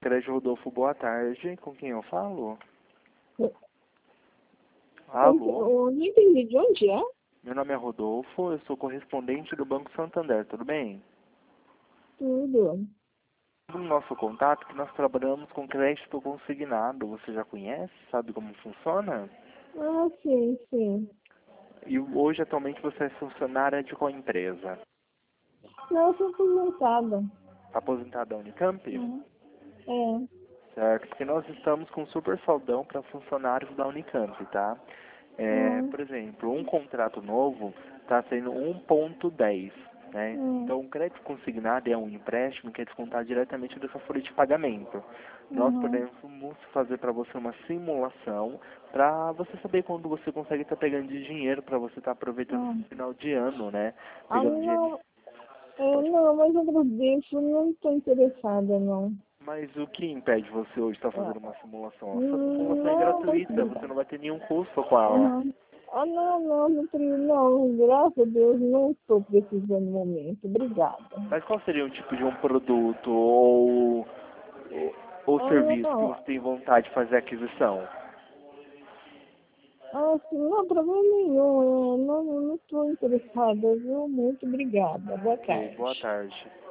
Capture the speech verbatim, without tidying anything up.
Crédito Rodolfo, boa tarde. Com quem eu falo? Eu, Alô? eu não entendi de onde é. Meu nome é Rodolfo, eu sou correspondente do Banco Santander, tudo bem? Tudo. No nosso contato, que nós trabalhamos com crédito consignado, você já conhece? Sabe como funciona? Ah, sim, sim. E hoje, atualmente, você é funcionária de qual empresa? Não, eu sou aposentada. Aposentada da Unicamp? Uhum. É. Certo, porque nós estamos com um super saldão para funcionários da Unicamp, tá? É, Hum, por exemplo, um contrato novo está sendo um ponto dez, né? hum, Então, o crédito consignado é um empréstimo que é descontado diretamente da sua folha de pagamento. Nós uhum. podemos fazer para você uma simulação para você saber quando você consegue estar pegando de dinheiro para você estar aproveitando Hum. esse final de ano, né? Ah, Pegando dinheiro. não. É, Pode. não, mas eu agradeço. Não estou interessada, não. Mas o que impede você hoje estar É. fazendo uma simulação? Essa Hum, simulação é Não, muito gratuita, você obrigada. não vai ter nenhum custo com ela. Uhum. Ah, não, não, não, tenho- não, graças a Deus, não estou precisando no momento. Obrigada. Mas qual seria o tipo de um produto ou, ou Ah, serviço que não. você tem vontade de fazer aquisição? Ah, sim, não, problema nenhum. Eu não não estou interessada, viu? Muito obrigada. Boa Ok, boa tarde. tarde.